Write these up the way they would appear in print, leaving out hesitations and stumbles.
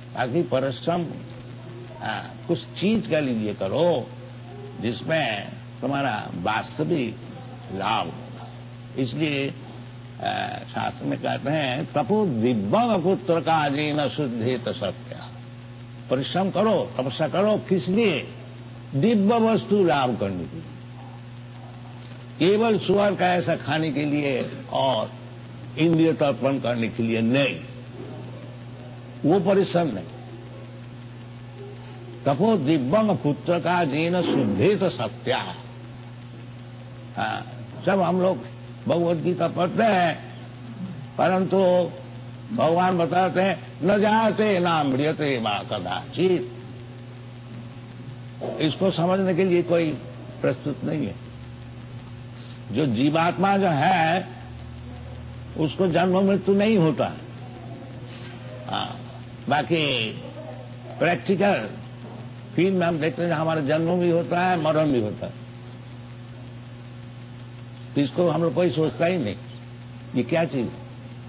ताकि परिश्रम कुछ चीज के लिए करो जिसमें तुम्हारा वास्तविक लाभ होगा। इसलिए शास्त्र में कहते हैं तपो दिव्य पुत्र का जीन शुद्धेत सत्या। परिश्रम करो, तपस्या करो, किस लिए? दिव्य वस्तु लाभ करने के लिए, केवल सुअर का ऐसा खाने के लिए और इंद्रिय तर्पण करने के लिए नहीं, वो परिश्रम नहीं। तपो दिव्यंग पुत्र का जीन शुद्धेत सत्या। सब हम लोग भगवद गीता पढ़ते हैं, परंतु भगवान बताते हैं न जाते ना मृत्यते वा कदाचित। इसको समझने के लिए कोई प्रस्तुत नहीं है। जो जीवात्मा जो है उसको जन्म मृत्यु नहीं होता। बाकी प्रैक्टिकल फील्ड में हम देखते हैं हमारा जन्म भी होता है, मरण भी होता है। तो इसको हम लोग कोई सोचता ही नहीं, ये क्या चीज है?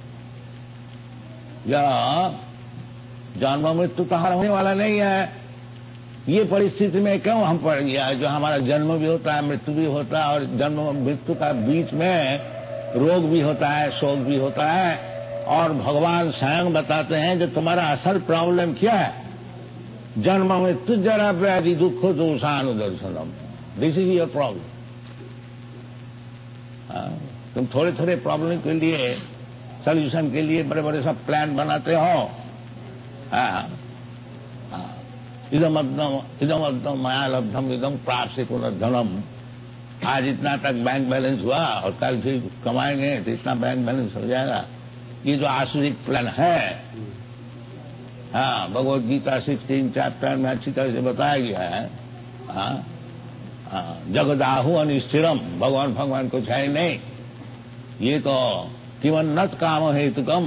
या जन्म मृत्यु तो होने वाला नहीं है। ये परिस्थिति में क्यों हम पड़ गया जो हमारा जन्म भी होता है, मृत्यु भी होता है, और जन्म मृत्यु का बीच में रोग भी होता है, शोक भी होता है। और भगवान स्वयं बताते हैं जो तुम्हारा असल प्रॉब्लम क्या है, जन्म मृत्यु जरा व्याधि दुख दोषानुदर्शनम, दिस इज योर प्रॉब्लम। तुम थोड़े थोड़े प्रॉब्लम के लिए, सोल्यूशन के लिए बड़े बड़े सब प्लान बनाते हो। इदम अद्दम माया लब्धम इदम प्राप्त पुनर्धनम। आज इतना तक बैंक बैलेंस हुआ और कल फिर कमाएंगे तो इतना बैंक बैलेंस हो जाएगा। ये जो आसुरिक प्लान है, भगवद गीता 16 चैप्टर में अच्छी तरह से बताया गया है। जगदाहु अनिश्चिरम, भगवान कुछ है नहीं। ये तो किवन्नत काम हेतुकम,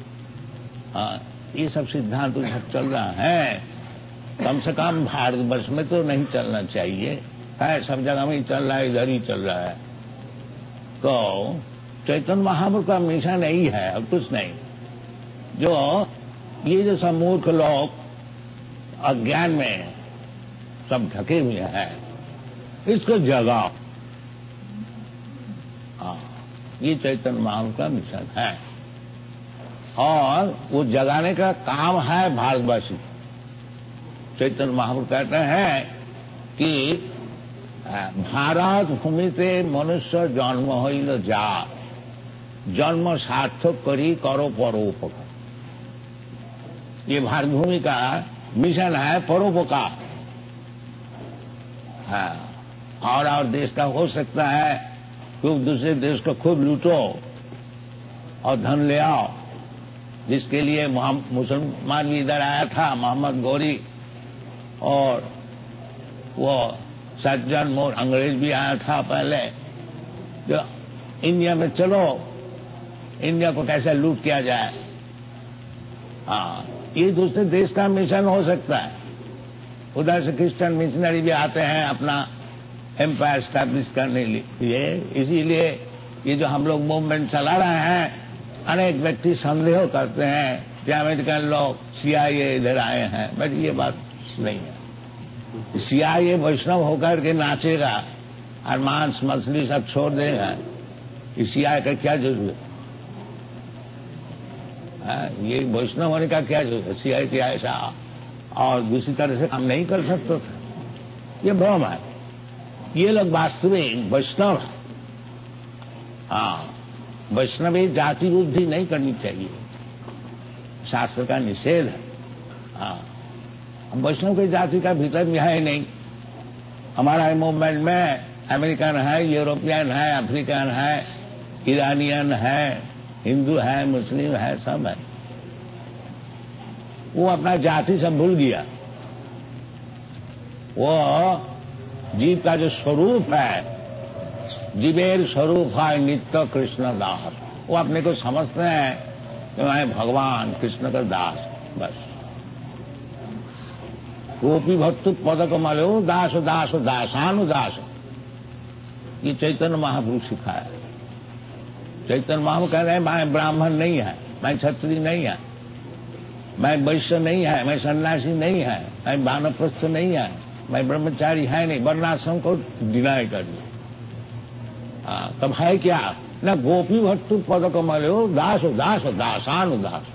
ये सब सिद्धांत सब चल रहा है। कम से कम भारतवर्ष में तो नहीं चलना चाहिए, है सब जगह में ही चल रहा है, इधर ही चल रहा है। तो चैतन्य महाप्रभु का मिशन यही है और कुछ नहीं। जो ये जो सब मूर्ख लोग अज्ञान में सब ढके हुए हैं, इसको जगाओ। ये चैतन्य महाप्रभु का मिशन है और वो जगाने का काम है भारतवासी। चैतन्य महाप्रभु कहते हैं कि भारत भूमि से मनुष्य जन्म हईल जा, जन्म सार्थक करी करो परोपकार। ये भारत भूमि का मिशन है, परोपकार। और देश का हो सकता है खूब दूसरे देश को खूब लूटो और धन ले आओ, जिसके लिए मुसलमान भी इधर आया था, मोहम्मद गौरी, और वो सज्जन मोर अंग्रेज भी आया था पहले। जो इंडिया में चलो, इंडिया को कैसे लूट किया जाए। ये दूसरे देश का मिशन हो सकता है। उधर से क्रिश्चियन मिशनरी भी आते हैं अपना एम्पायर स्टैब्लिश करने के लिए। इसीलिए ये जो हम लोग मूवमेंट चला रहे हैं, अनेक व्यक्ति संदेह करते हैं कि अमेरिकन लोग CIA इधर आए हैं, बट ये बात नहीं है। CIA वैष्णव होकर के नाचेगा और मांस मछली सब छोड़ देगा, CIA का क्या जरूरत है? ये वैष्णव होने का क्या जरूरत है? CIA की ऐसा और दूसरी तरह से काम नहीं कर सकता था। ये भ्रम है। ये लोग वास्तविक वैष्णव है। वैष्णवी जाति बुद्धि नहीं करनी चाहिए, शास्त्र का निषेध है। हम वैष्णव की जाति का भीतर भी है नहीं। हमारा मूवमेंट में अमेरिकन है, यूरोपियन है, अफ्रीकन है, ईरानियन है, हिंदू है, मुस्लिम है, सब है। वो अपना जाति सब भूल गया। वो जीव का जो स्वरूप है, जीवेर स्वरूप है नित्य कृष्ण दास, वो अपने को समझते हैं कि मैं भगवान कृष्ण का दास। बस गोपी भक्तु पद कमलो दास दास दासानुदास, ये चैतन्य महाप्रभु सिखाया। चैतन्य महाप्रभु कह रहे हैं मैं ब्राह्मण नहीं है, मैं क्षत्रिय नहीं है, मैं वैश्य नहीं है, मैं सन्यासी नहीं है, मैं वानप्रस्थ नहीं है, मैं ब्रह्मचारी है नहीं, वर्णाश्रम को डिनाई कर दिया। तब है क्या? न गोपी भट्टु पद कमलो दास दास दासानुदास।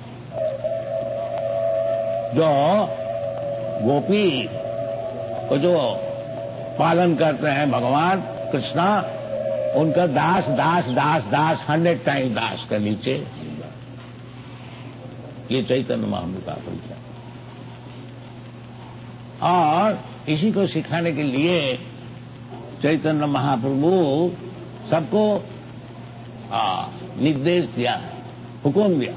जो गोपी को जो पालन करते हैं भगवान कृष्णा, उनका दास दास दास दास 100 टाइम दास के नीचे। ये चैतन्य महाप्रभु का परिचय। और इसी को सिखाने के लिए चैतन्य महाप्रभु सबको निर्देश दिया, हुक्म दिया।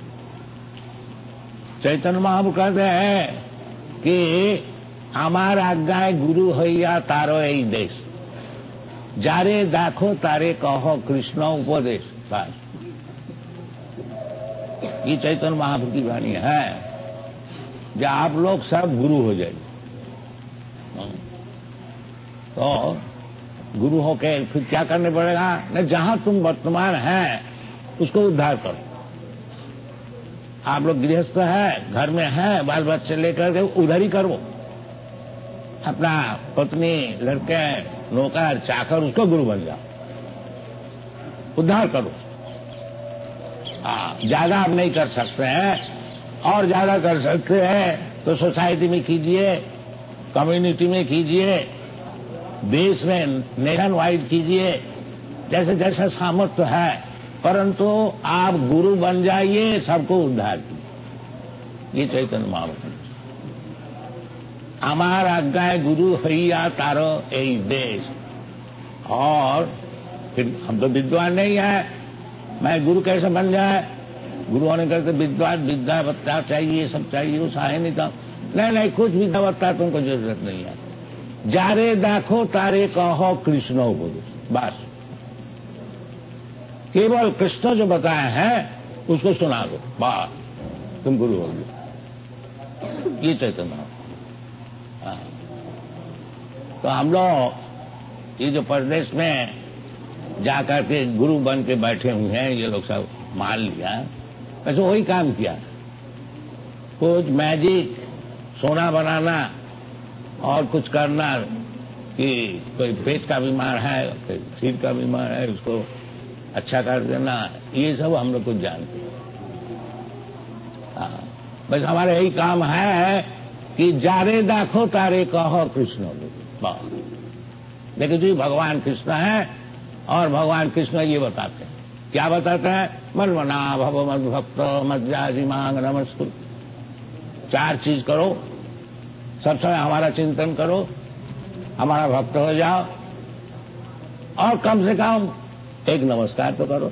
चैतन्य महाप्रभु कहते हैं कि हमार आज्ञाएं गुरु हैया तारो यही देश, जारे दाखो तारे कहो कृष्ण उपदेश। बस ये चैतन्य महाप्रभु की वाणी है। जब आप लोग सब गुरु हो जाएंगे तो गुरु होके फिर क्या करने पड़ेगा? न जहां तुम वर्तमान है उसको उद्धार करो। आप लोग गृहस्थ है, घर में है, बाल बच्चे लेकर के उधर ही करो। अपना पत्नी, लड़के, नौकर, चाकर, उसको गुरु बन जाओ, उद्धार करो। ज्यादा आप नहीं कर सकते हैं, और ज्यादा कर सकते हैं तो सोसाइटी में कीजिए, कम्युनिटी में कीजिए, देश में नेशन वाइड कीजिए, जैसे जैसा सामर्थ्य है। परंतु आप गुरु बन जाइए, सबको उद्धार कीजिए। ये चैतन्य महाप्रभु। हमार आज्ञाएं गुरु हैया तारो यही देश। और फिर हम तो विद्वान नहीं है, मैं गुरु कैसे बन जाए? गुरु होने करके विद्वान विद्यावत्ता चाहिए, सब चाहिए, वो साहे नहीं था। नहीं, कुछ विद्यावत्ता तुमको जरूरत नहीं है। जारे दाखो तारे कहो कृष्ण उपदेश। बस केवल कृष्ण जो बताए हैं उसको सुना दो, बस तुम गुरु हो गए। ये चैतन्य। तो हम लोग ये जो प्रदेश में जाकर के गुरु बन के बैठे हुए हैं, ये लोग सब मान लिया, वैसे वही काम किया। कुछ मैजिक, सोना बनाना और कुछ करना कि कोई पेट का बीमार है, कोई सिर का बीमार है, उसको अच्छा कर देना, ये सब हम लोग कुछ जानते हैं। बस हमारा यही काम है कि जारे दाखो तारे कहो कृष्ण। लेकिन जो भगवान कृष्ण है, और भगवान कृष्ण ये बताते हैं, क्या बताते हैं? मन मना भव मद भक्त मज्जाजी मांग नमस्तु। 4 चीज करो, सब समय हमारा चिंतन करो, हमारा भक्त हो जाओ, और कम से कम एक नमस्कार तो करो।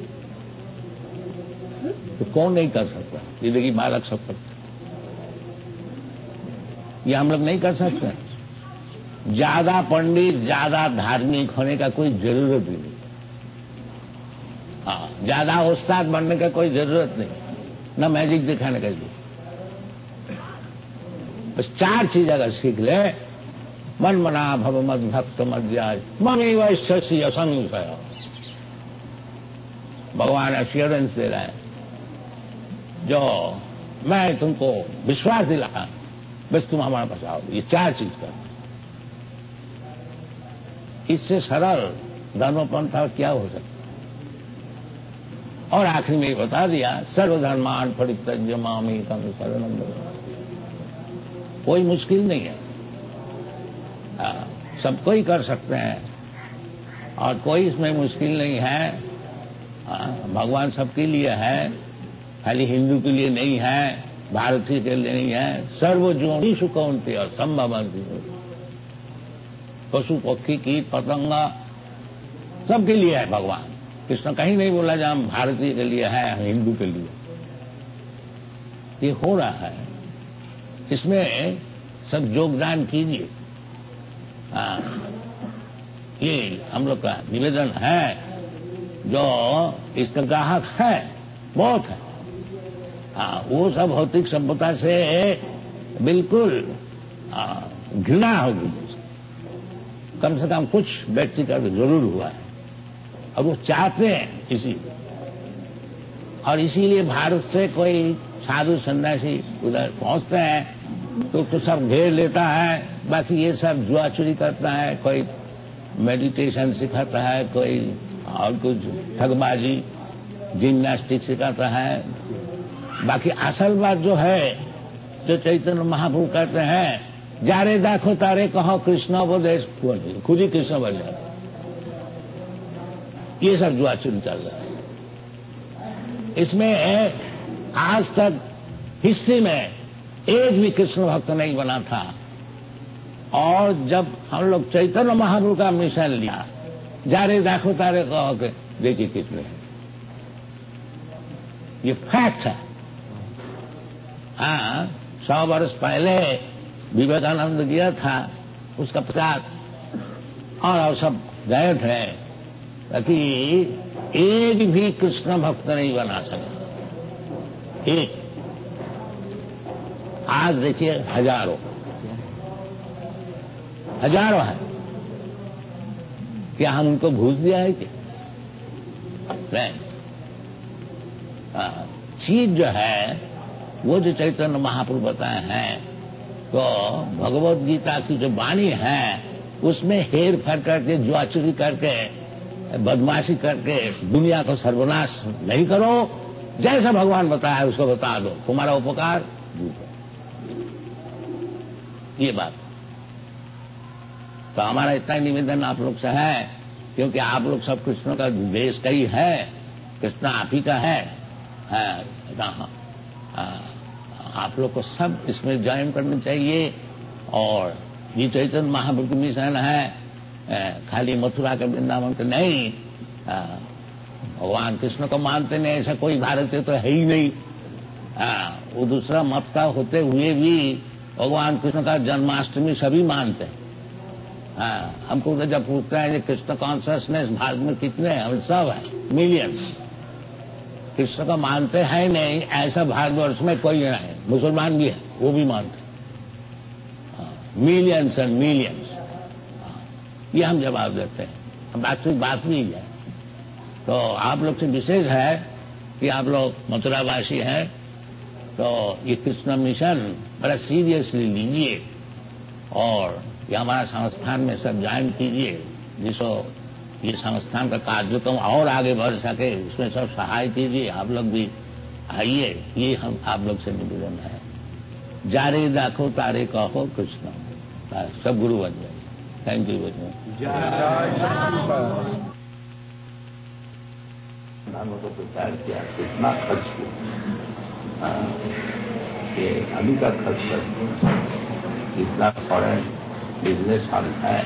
तो कौन नहीं कर सकता? जिंदगी बालक सब करते, ये हम लोग नहीं कर सकते। ज्यादा पंडित, ज्यादा धार्मिक होने का कोई जरूरत ही नहीं। ज्यादा उस्ताद बनने का कोई जरूरत नहीं, न मैजिक दिखाने का जरूरत। बस 4 चीज अगर सीख ले, मन मना भव मद भक्त मज्जाज ममेव शशि असंशय। भगवान एश्योरेंस दे रहा है, जो मैं तुमको विश्वास दिला, बस तुम हमारे पास आओ। ये 4 चीज कर, इससे सरल धर्मपंथा क्या हो सकता? और आखिरी में बता दिया, सर्वधर्मान परित्यज्य मामेकं शरणं व्रज। कोई मुश्किल नहीं है, सबको ही कर सकते हैं, और कोई इसमें मुश्किल नहीं है। भगवान सबके लिए है, खाली हिंदू के लिए नहीं है, भारतीय के लिए नहीं है। सर्वजोनि सुकौन्तेय और संभवन्ति। पशु पक्षी कीट पतंगा सबके लिए है भगवान कृष्ण। कहीं नहीं बोला जहां भारतीय के लिए है, हिंदू के लिए। ये हो रहा है, इसमें सब योगदान कीजिए। ये हम लोग का निवेदन है। जो इसका ग्राहक है बहुत है, वो सब भौतिक सभ्यता से बिल्कुल घृणा होगी। कम से कम कुछ व्यक्ति का जरूर हुआ है, और वो चाहते हैं इसी, और इसीलिए भारत से कोई साधु सन्यासी उधर पहुंचते हैं तो सब घेर लेता है। बाकी ये सब जुआ चोरी करता है, कोई मेडिटेशन सिखाता है, कोई और कुछ ठगबाजी जिम्नास्टिक सिखाता है। बाकी असल बात जो है, जो चैतन्य महाप्रभु कहते हैं, जारे देखो तारे कहो कृष्ण उपदेश, खुद ही कृष्ण बन जाता। ये सब जुआ चोरी चल रहा है। इसमें आज तक हिस्ट्री में एक भी कृष्ण भक्त नहीं बना था। और जब हम लोग चैतन्य महाप्रभु का मिशन लिया, जारे देखो तारे कहो के, देखिए कितने हैं। ये फैक्ट है। हाँ, 100 वर्ष पहले विवेकानंद गया था, उसका प्रचार और सब गए थे, ताकि एक भी कृष्ण भक्त नहीं बना सका। एक आज देखिए हजारों है। क्या हम उनको घूस दिया है क्या? नहीं। चीज जो है वो जो चैतन्य महाप्रभु बताए हैं, तो भगवत गीता की जो वाणी है उसमें हेर फेर करके, जुआ चोरी करके, बदमाशी करके दुनिया को सर्वनाश नहीं करो। जैसा भगवान बताया है उसको बता दो, तुम्हारा उपकार ये बात। तो हमारा इतना निवेदन आप लोग से है, क्योंकि आप लोग सब कृष्ण का देश का ही है, कृष्ण आप ही का है। आप लोग को सब इसमें ज्वाइन करना चाहिए। और ये चैतन्य महाप्रभु की मिशन है, खाली मथुरा के वृंदावन के नहीं। भगवान कृष्ण को मानते नहीं ऐसा कोई भारतीय तो है ही नहीं। वो दूसरा मत का होते हुए भी भगवान कृष्ण का जन्माष्टमी सभी मानते हैं। हमको तो जब पूछते हैं कृष्ण कॉन्शियसनेस भारत में कितने हैं, हम सब है मिलियंस। कृष्ण का मानते हैं नहीं ऐसा भारतवर्ष में कोई नहीं। मुसलमान भी है, वो भी मानते हैं, मिलियंस एंड मिलियंस। ये हम जवाब देते हैं, वास्तविक बात भी है। तो आप लोग से विशेष है कि आप लोग मथुरावासी हैं, तो ये कृष्ण मिशन बड़ा सीरियसली लीजिए और ये हमारा संस्थान में सब ज्वाइन कीजिए, जिसको ये संस्थान का कार्यक्रम और आगे बढ़ सके, इसमें सब सहाय कीजिए। आप लोग भी आइए, ये हम आप लोग से निवेदन है। जारे देखो तारे कहो कृष्ण, सब गुरु बन जाए। Thank you very much. नामों को प्रचार किया, कितना खर्च किया, ये अभी का खर्च कितना फॉरेन बिजनेस हल है,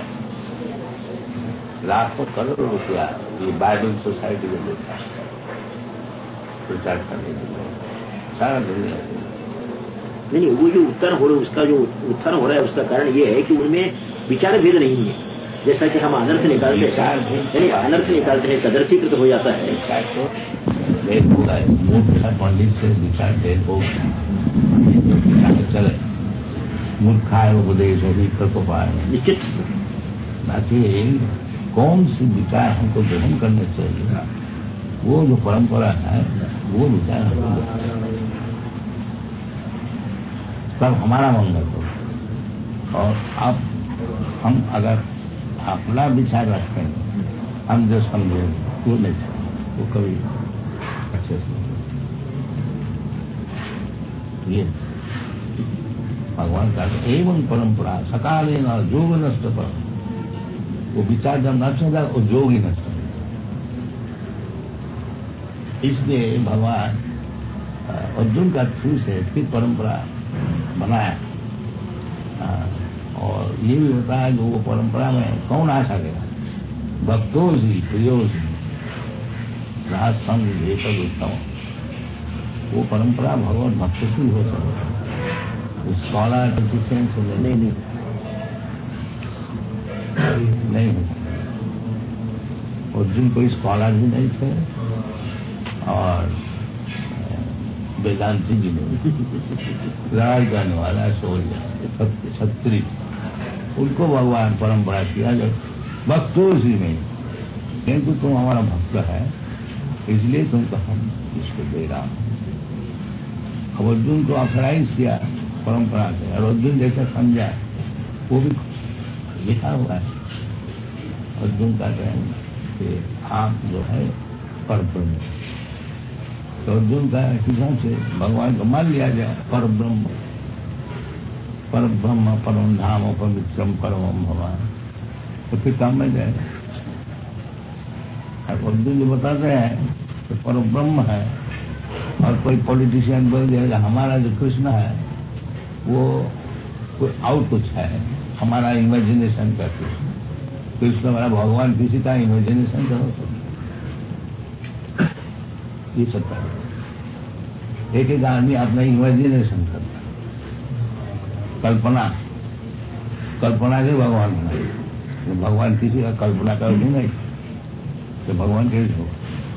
लाखों करोड़ रुपया ये बाइबल सोसाइटी में देता है प्रचार करने के लिए, सारा दुनिया से। नहीं, वो जो उत्तर हो रहा है, उसका जो उत्थान हो रहा है, उसका कारण ये है कि उनमें विचार भेद नहीं है। जैसा कि हम अनर्थ निकालते हैं, अनर्थ निकालते हैं, सदर्थीकृत हो जाता है। विचार तो भेद होगा, मूर्ख पंडित से विचार भेद होगा, चले मूर्खाय उपदेश होगी तो पाए निश्चित। बाकी कौन सी विचार हमको ग्रहण करने चाहिए, वो जो परंपरा है वो विचार हमको तब हमारा मंगल हो। और अब हम अगर अपना विचार रखते हैं, हम जो समझे वो नहीं समझे, वो कभी अच्छे से ये भगवान का एवं परंपरा सकालीन और जोग नष्ट पर, वो विचार जब नष्ट हो जाए वो जोग ही नष्ट हो जाए। इसलिए भगवान अर्जुन का थ्रू से फिर परंपरा बनाया, और ये भी बताया कि वो परंपरा में कौन आ सकेगा, भक्तों से प्रियो से राज संग भेद उत्तम। वो परंपरा भगवत भक्त से हो सकता है, स्कॉलर टिफिन से नहीं हो। अर्जुन कोई स्कॉलर भी नहीं थे और वेदांति भी नहीं, राज जाने वाला सोल्जर छत्री, उनको भगवान परंपरा किया जब भक्तों से नहीं, किंतु तुम हमारा भक्त है इसलिए तुमको हम इसको दे रहा हूं। अब अर्जुन को ऑथराइज किया परंपरा से, और अर्जुन जैसा समझा वो भी लिखा हुआ है। अर्जुन का कहना कि आप जो है परब्रह्म, तो अर्जुन का हिसाब से भगवान को मान लिया जाए परब्रह्म, परब्रह्म परम धाम पवित्रम परम भगवान, तो फिर काम में जाएगा। अर्जुन जो बताते हैं तो परब्रह्म है, और कोई पॉलिटिशियन बोल देगा हमारा जो कृष्ण है वो कोई और कुछ है, हमारा इमेजिनेशन का कृष्ण हमारा भगवान किसी का इमेजिनेशन करो तो ये सब है। एक एक आदमी अपना इमेजिनेशन करता है, कल्पना से भगवान बनाए, तो भगवान किसी का कल्पना कर भी नहीं तो भगवान कैसे हो।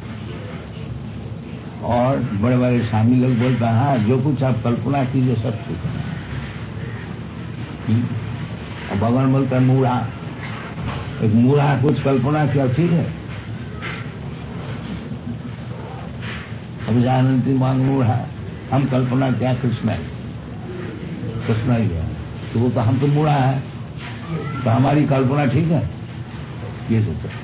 और बड़े बड़े स्वामी लोग बोलते हैं हाँ जो कुछ आप कल्पना कीजिए सब ठीक है। और भगवान बोलता है मूढ़ा, एक मूढ़ा कुछ कल्पना किया ठीक है। अब जानती मांग मूढ़ा, हम कल्पना क्या कृष्ण ही है, तो वो तो हम तो मूढ़ा है, तो हमारी कल्पना ठीक है, ये सोचो।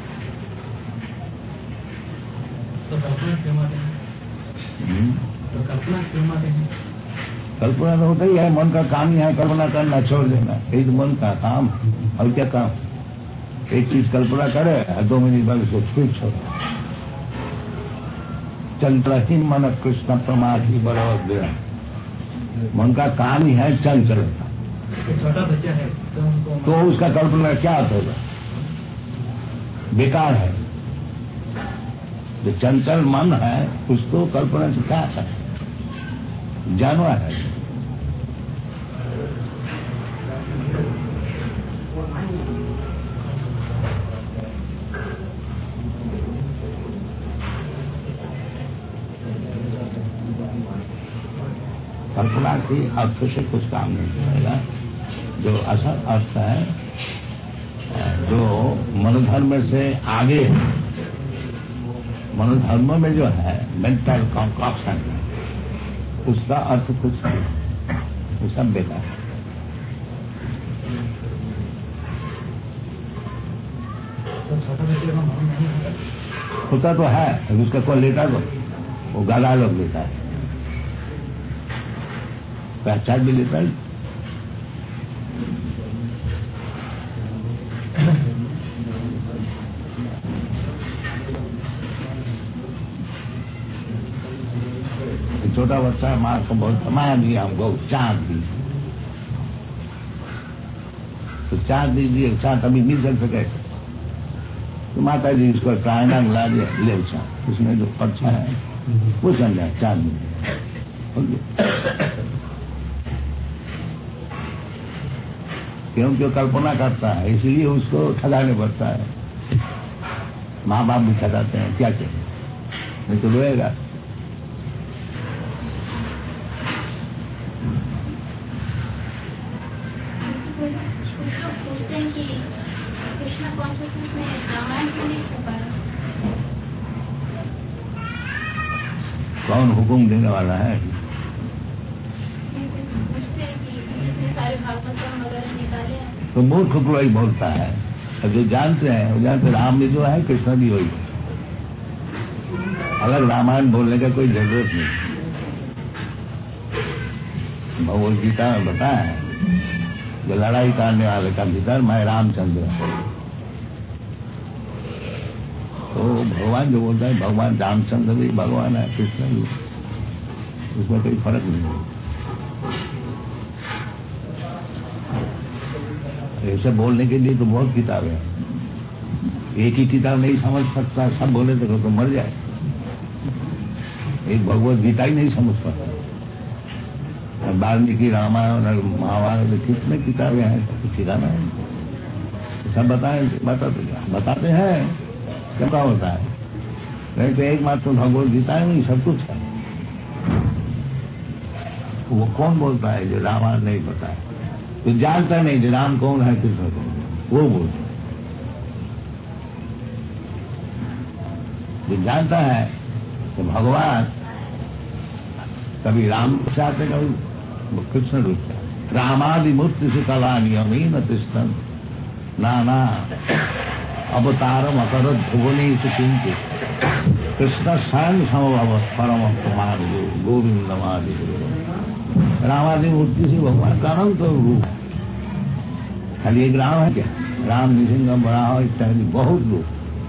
तो कल्पना क्यों मारते हैं? तो कल्पना क्यों मारते हैं? कल्पना तो होता ही है, मन का काम ही है कल्पना करना, छोड़ देना, यही तो मन का काम है। और क्या काम, एक चीज कल्पना करे और 2 मिनट बाद उसको फिर छोड़ो। चंचल मन कृष्ण प्रमादी बड़ो, मन का काम ही है चंचलता। छोटा बच्चा है तो उसका कल्पना क्या होगा, बेकार है। जो चंचल मन है उसको कल्पना से क्या है, जानवर है। कल्पना की अर्थ से कुछ काम नहीं करेगा। जो असल अर्थ है, जो मनोधर्म से आगे है, मनोधर्म में जो है मेंटल कॉन्क्लॉक्शन, उसका अर्थ कुछ नहीं, वो सब बेकार है। होता तो है, उसका कौन लेता, तो वो गाला लोग लेता है, पहचान भी लेता है। छोटा बच्चा माँ को बहुत सामान दिया, हमको चाँद दी, तो चाँद दीजिए, चाँद अभी मिल सके, तो माता जी इसको चाइना मिला दिया, ले चाँद, उसमें जो पर्चा है वो चल जाए, चाँद मिल। क्योंकि कल्पना करता है, इसलिए उसको ठगाने पड़ता है। माँ बाप भी ठगाते हैं, क्या करें, नहीं तो रोएगा। कौन हुक्म देने वाला है? तो मूर्ख को ही बोलता है, और जो जानते हैं वो जानते, राम भी जो है कृष्ण भी वही है। अलग रामायण बोलने का कोई जरूरत नहीं। भगवद गीता में बताया है, जो लड़ाई करने वाले का भीतर मैं रामचंद्र। तो भगवान जो बोलता है, भगवान रामचंद्र भी भगवान है, कृष्ण भी, उसमें कोई फर्क नहीं है। ऐसे बोलने के लिए तो बहुत किताबें हैं, एक ही किताब नहीं समझ सकता, सब बोले तो मर जाए। एक भगवद गीता ही नहीं समझ पाता, वाल्मीकि रामायण और महाभारत कितने किताबें हैं, सब ठिकाना है, सब बताते हैं क्या होता है। नहीं तो एक मात्र भगवद गीता है, नहीं सब कुछ है। वो कौन बोलता है जो रामायण नहीं पता है, तो जानता नहीं जो राम कौन है कृष्ण कौन है, वो बोलता है। जो जानता है तो भगवान कभी राम चाहते, कभी कृष्ण रूप चाहते। रामादि मूर्ति से कला नियमीन तिष्ठन नाना अवतारम अकरत भुवने से किंतु कृष्ण स्वयं समभव परम कुमार गोविंदमादि। रामादि मूर्ति से भगवान का अनंत रूप, खाली एक राम है क्या? राम नृसिंह बराह इत्यादि बहुत रूप,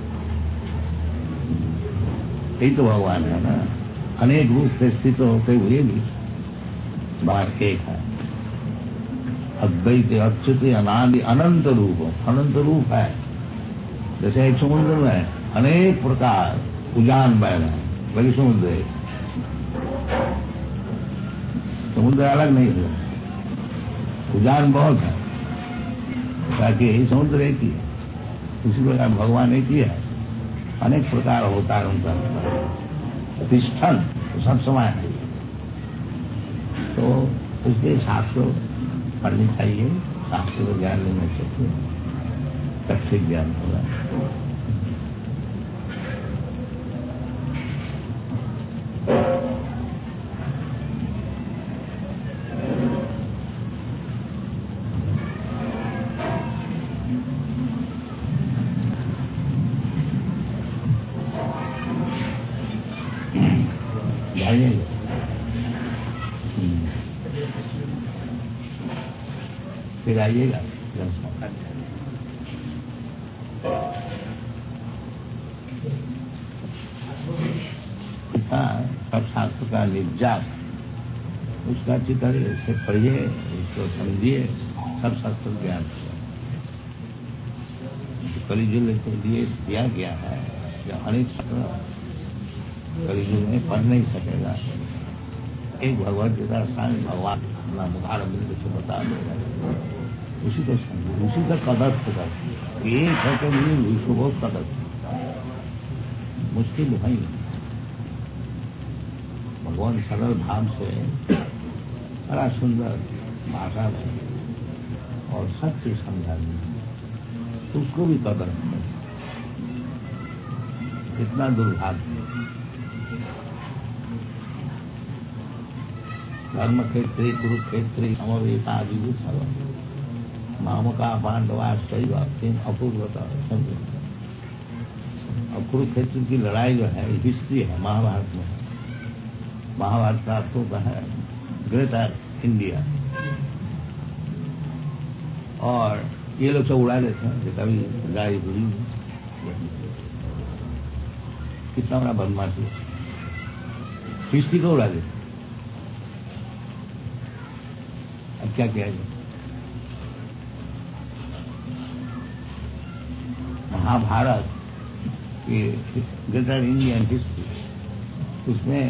यही तो भगवान है ना। अनेक रूप से स्थित होते हुए भी बार एक है। अद्वैत अच्युत अनादि अनंत रूप है। जैसे एक समुद्र में अनेक प्रकार उजान बह रहे हैं, वही समुद्र है। समुद्र अलग नहीं है, उजान बहुत है, ताकि यही समुद्र एक ही है। इसी प्रकार भगवान एक ही है, अनेक प्रकार होता है उनका। तिष्ठन सब समय है, तो इसलिए शास्त्र पढ़नी चाहिए, शास्त्र को ज्ञान लेना चाहिए, तब ज्ञान होगा। जाइए फिर आइएगा। सब शास्त्र का निर्जात उसका चित्र उसे पढ़िए, उसको समझिए, सब शास्त्र ज्ञान कलिजुग के लिए दिया गया है। अनेक शास्त्र कलिजुग में पढ़ नहीं सकेगा। एक भगवत गीता सारे भगवान अपना मुखारबिंद से बता देगा, उसी को समझे, उसी का कदर्थ कर। एक है तो नहीं, उसको बहुत कदर्थ मुश्किल नहीं। भगवान सरल भाव से बड़ा सुंदर भाषा में और सब चीज समझा दी, उसको भी कदर नहीं। इतना दुर्भाग्य। धर्म क्षेत्री कुरुक्षेत्री समवेतादि सर्व मामका पांडवा शैव अपूर्वता सब। और कुरुक्षेत्र की लड़ाई जो है हिस्ट्री है, महाभारत में। महाभारत का आपको है ग्रेटर इंडिया, और ये लोग सब उड़ा देते हैं कि कभी गाड़ी हुई कितना बड़ा बदमाशी, हिस्ट्री को उड़ा देते। अब क्या किया जाए? महाभारत की ग्रेटर इंडियन हिस्ट्री, उसमें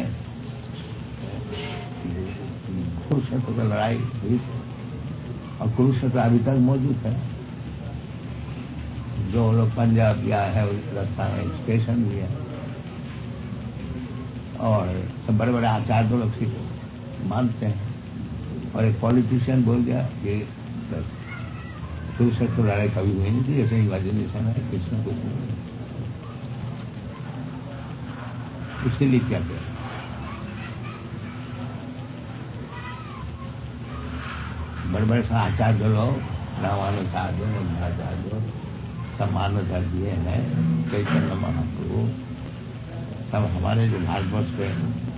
कुरुक्षेत्र की लड़ाई हुई थी, और कुरुक्षेत्र अभी तक मौजूद है। जो लोग पंजाब गया है उस रास्ता में स्टेशन भी है, और सब बड़े बड़े आचार्य लोग मानते हैं। और एक पॉलिटिशियन बोल गया कि कुरुक्षेत्र लड़ाई कभी हुई नहीं थी, ऐसे इमेजिनेशन है, कृष्ण कुछ नहीं। उसके लिए क्या किया? बड़े बड़े आचार्य लोग, रामानुजाचार्य, मध्वाचार्य, सब मान्यता दिए हैं। चैतन्य महाप्रभु, सब हमारे जो भारतवर्ष के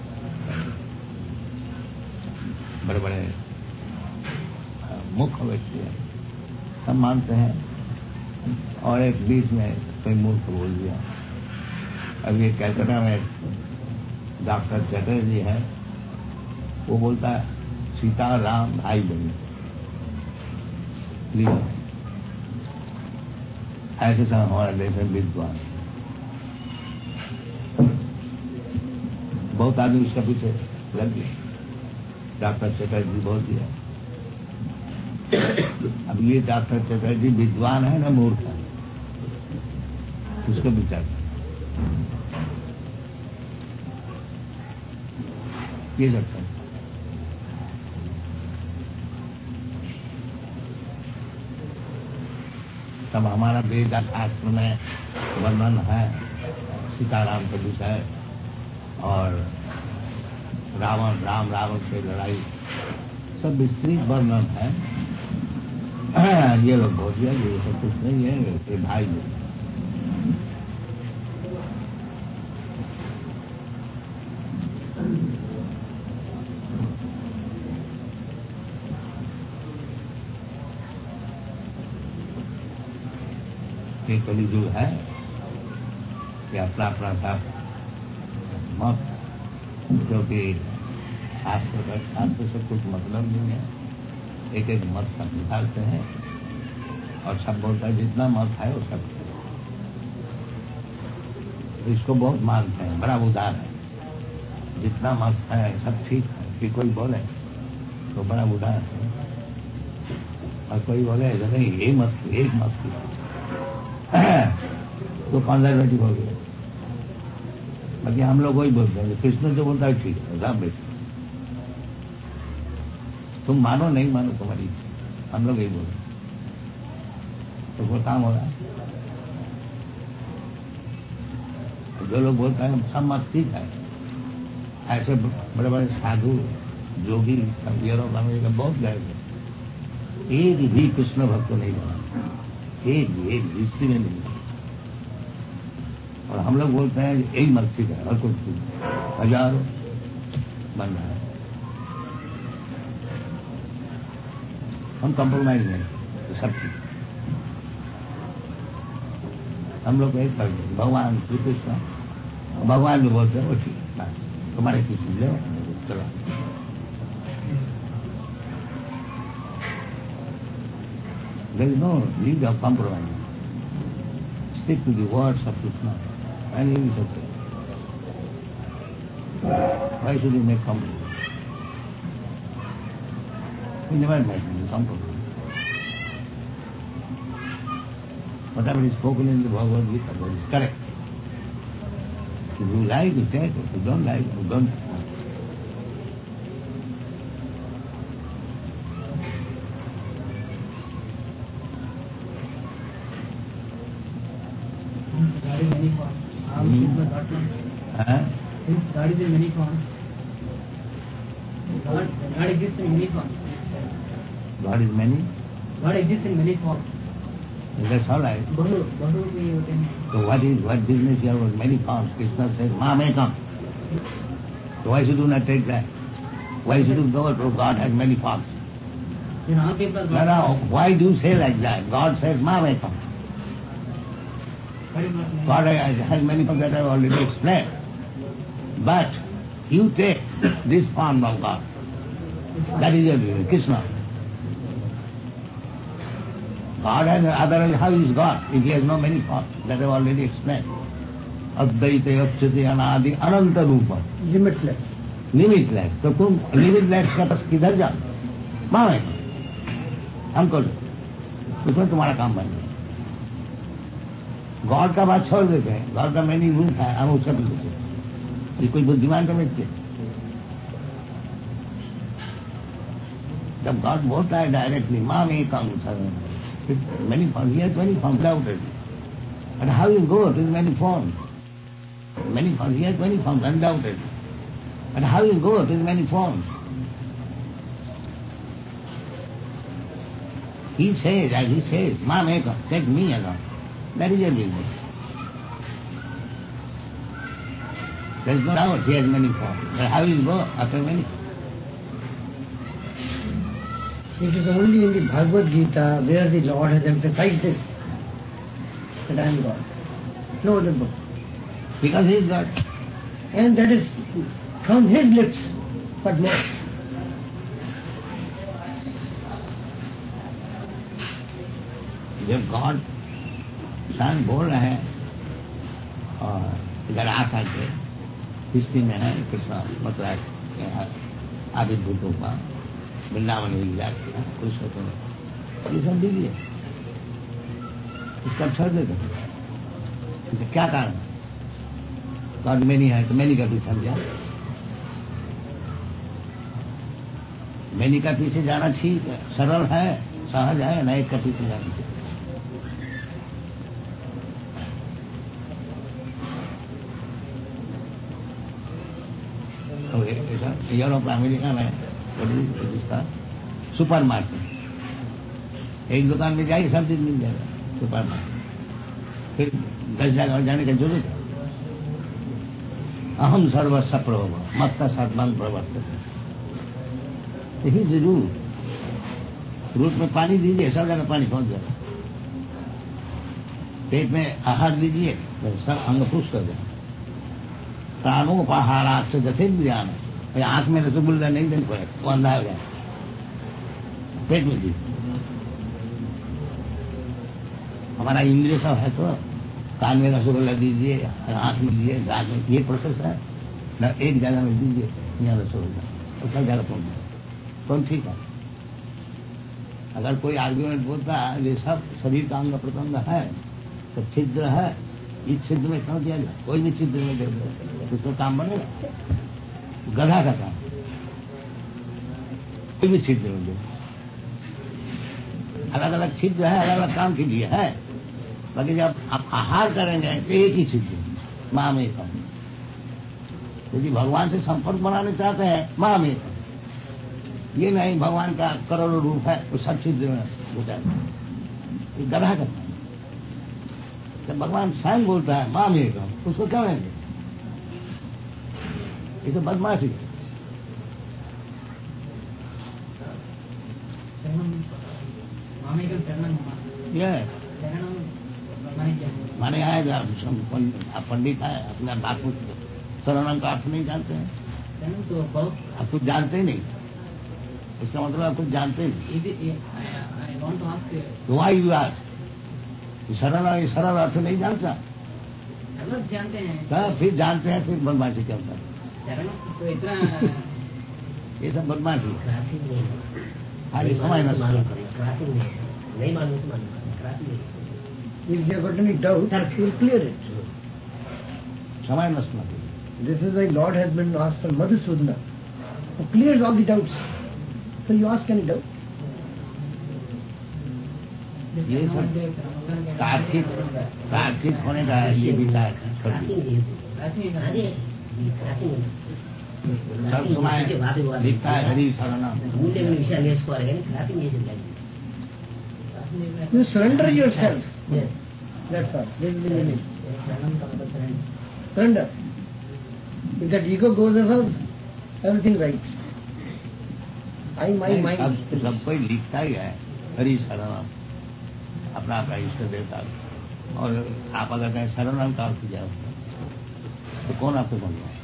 बड़े बड़े मुख्य व्यक्ति हैं, सब मानते हैं। और एक बीच में कोई मूर्ख बोल दिया। अब ये कलकत्ता में डॉक्टर चटर्जी है, वो बोलता है सीता राम भाई बहन। ऐसे सब हमारा देश में विद्वान, बहुत आदमी उसका पीछे लग गया। डॉक्टर चटर्जी बोल दिया। अब ये डॉक्टर चटर्जी विद्वान है ना मूर्ख है, उसको विचार ये सकते हैं। तब हमारा वेद शास्त्र में वर्णन है सीताराम का विषय, और रावण से लड़ाई सब विस्तृत वर्णन है। ये लोग बोल दिया ये सब कुछ नहीं है, ये भाई लोग। ये कलियुग है कि अपना अपना सब मत, क्योंकि शास्त्र से कुछ मतलब नहीं है, एक एक मत सब निकालते हैं और सब बोलता है जितना मत है वो सब। इसको बहुत मानते हैं, बड़ा उदार है, जितना मत है सब ठीक है। फिर कोई बोले तो बड़ा उदार है, और कोई बोले नहीं ये मत एक मत तो कंजर्वेटिव हो गया। बाकी हम लोग वही बोलते हैं, कृष्ण जो बोलता है ठीक है, सब बेटे तुम मानो नहीं मानो तुम्हारी, हम लोग यही बोलते तो वो काम हो रहा है। जो लोग बोलते हैं सब मत ठीक है, ऐसे बड़े बड़े साधु योगी सब यूरोप अमेरिका बहुत गए थे, एक भी कृष्ण भक्त नहीं बना, एक हिस्ट्री में नहीं। और हम लोग बोलते हैं यही मत ठीक है, और कुछ ठीक, हजारों बन रहा है। हम कंप्रोमाइज नहीं, तो सब ठीक। हम लोग एक कर भगवान श्री कृष्ण, भगवान जो बोलते हैं वो ठीक है, तुम्हारे कुछ ले चलो। There is no need of compromise. Stick to the words of Krishna and he is okay. Why should you make compromise? We never make any compromise. Whatever is spoken in the Bhagavad Gita, that is correct. If you like, you take it. If you don't like, you don't. God is in many forms. God exists in many forms. God is many? God exists in many forms. That's all right. बहुरूपी होते हैं। So what business here was many forms? Krishna says, Mamekam. So why should you not take that? Why should you go to God has many forms? No, why do you say like that? God says, Mamekam. God has many forms that I have already explained. But you take this form of God. That is your business, Krishna. God has otherwise, how is God if he has no many forms? That I have already explained. Advaita Yachati Anadi Ananta Rupa. Limitless. Limitless. तो तुम limitless का बस किधर जाओ? माने हमको उसमें तुम्हारा काम बन गया। गॉड का बात छोड़ देते हैं, गॉड का मैनी रूप है, हम उसका भी देते हैं। ये कोई बुद्धिमान का व्यक्ति जब गॉड बोलता है डायरेक्टली माँ में काम many forms, he has many forms without it. And how you go to many forms? Many forms, he has many forms undoubted. And how you go to many forms? He says, as he says, Ma Meka, take me along. That is your business. There is no doubt he has many forms. But how you go after many forms? It is only in the Bhagavad Gita where the Lord has emphasized this, that I am God. No other book. Because he is God. And that is from his lips, but more. जब God स्वयं बोल रहे हैं और इधर आ करके history में है कृष्ण मतलब आविर्भूत हुआ वृंदावन लीला किया पुरुषोत्तम ये सब दीजिए इसका छोड़ देते हैं। क्या कारण गॉड मैनी है तो मैनी का पीछे समझा मैनी का पीछे जाना ठीक है सरल है सहज है ना एक का पीछे जाना ठीक तो ऐसा यूरोप अमेरिका में इसका सुपर मार्केट, एक दुकान में जाइए सब चीज मिल जाएगा, सुपर मार्केट। फिर 10 जगह जाने की जरूरत है। अहम सर्वस्व प्रभव मत्ता सद्भंग प्रवर्तित, यही जरूर। फ्रूट में पानी दीजिए, सब जगह पानी पहुंच जाएगा। पेट में आहार दीजिए, सब अंग पुष्ट कर जाए। प्राणोपहारात से जथे ज्ञान, आंख में रसगुल्ला नहीं देना पड़े, वो अंधा हो जाए। पेट में दीजिए। हमारा इंद्रिय सब है तो कान में रसगुल्ला दीजिए, आंख में दीजिए, दांत में, ये प्रोसेस है न। एक जगह में दीजिए यहाँ रसगुल्ला, तो सब जगह पहुंच जाए तो ठीक है। अगर कोई आर्ग्यूमेंट बोलता है ये सब शरीर का अंग प्रत्यंग है, तो छिद्र है, इस छिद्र में क्यों दिया जाए? कोई भी छिद्र में दे दो, उसमें काम बनेगा। गधा का काम, कोई भी छिद्र में दे। अलग अलग छिद्र है, अलग अलग काम के लिए है। बाकी जब आप आहार करेंगे तो एक ही छिद्र, मां में कम। यदि भगवान से संपर्क बनाने चाहते हैं, मां में कम। ये नहीं भगवान का करोड़ों रूप है, वो सब छिद्र में घुसा है। ये गधा का काम। जब भगवान स्वयं बोलता है मां में कम, उसको क्यों लेंगे? ये सब बदमाशी है। माने आएगा, आप पंडित है, अपने बात में शरणम का अर्थ नहीं जानते हैं, आप कुछ जानते ही नहीं। इसका मतलब आप कुछ जानते ही नहीं। वाई व्यास सरल अर्थ नहीं जानता, जानते हैं फिर जानते हैं, फिर बदमाशी करता है। ये सब बदमाशी है। अरे समय नष्ट नहीं मालूम तो मालूम। If you have got any doubt, you will clear it. समय नष्ट मत। This is why Lord has been asked for Madhusudana, who clears all the doubts. So you ask any doubt. ये सब तार्किक होने का ये विचार सब समय लिखता है हरि शरणम। You surrender yourself. That's all. This is the meaning. Surrender. If that ego goes above, everything right. My mind. सब कोई लिखता ही है हरि शरणम, अपना अपना इष्ट देवता। और आप अगर कहें शरणम का अर्थ क्या होता है, तो कौन आपको बोल रहा है?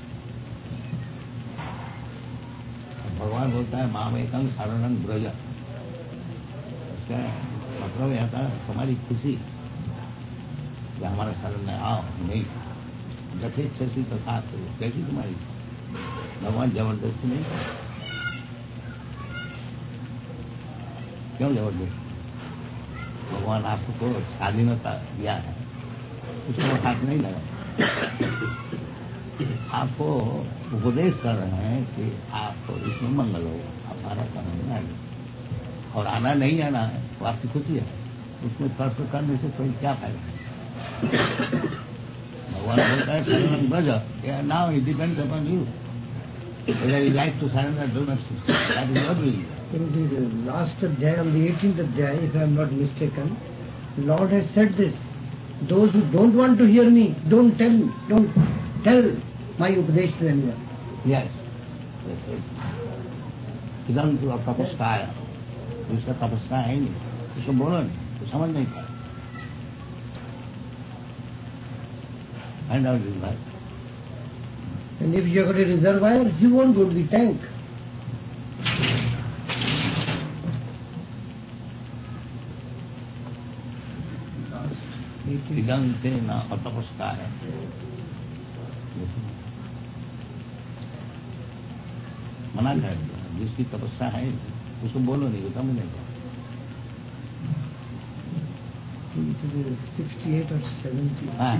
भगवान बोलता है माम एकम शरणम ब्रज। इसका मतलब यह था तुम्हारी खुशी कि हमारा शरण में आओ। नहीं यथेच्छसी तथा कैसी तुम्हारी, भगवान जबरदस्ती नहीं। क्यों जबरदस्ती? भगवान आपको स्वाधीनता दिया है, उसको हाथ नहीं लगा। आपको उपदेश कर रहे हैं कि आपको इसमें मंगल हो, आप आना शरण में आए। और आना नहीं आना है वो आपकी खुशी है, उसमें तर्क करने से कोई क्या फायदा है? भगवान बोलता है शरणम ब्रज, now it depends upon you whether you like to surrender or not. That is your will. In the last adhyaya, on the 18th adhyaya, if I am not mistaken, Lord has said this: those who don't want to hear me, don't tell my upadesh to anyone. Yes. इधम तो तपस्या है, उसका तपस्या है ही नहीं, उसको बोलो नहीं, तो समझ नहीं पाए। Find out this right. And if you have got a reservoir, you won't go to the tank. इधम से न तपस्या है, मना कर जिसकी तपस्या है उसको बोलो नहीं, वो समझ नहीं पाए। 68 or 70. हाँ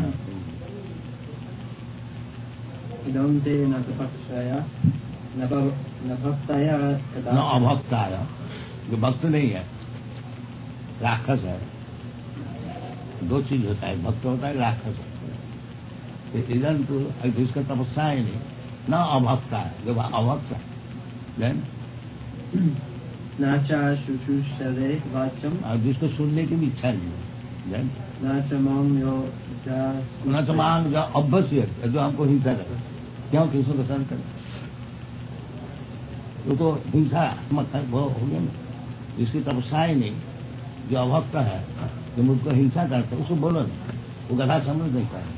इदंते न तपस्या न भक्ताया न अभक्ताया, जो भक्त नहीं है राक्षस है। दो चीज होता है, भक्त होता है, राक्षस होता है। इधर तो इसका तपस्या ही नहीं, न अभक्ता है, जब अभक्त है देन नाचा शुश्रूषते वाचम, और जिसको सुनने की भी इच्छा नहीं है देन नाचमाम यो न तो मान जो अभ्यस्य जो हमको हिंसा करे, क्यों किसको पसंद करे, तो हिंसा वो हो गया ना, जिसकी तपस्या ही नहीं, जो अभक्त है, जो मुझको हिंसा करते उसको बोलो ना, वो गधा समझ नहीं पाए,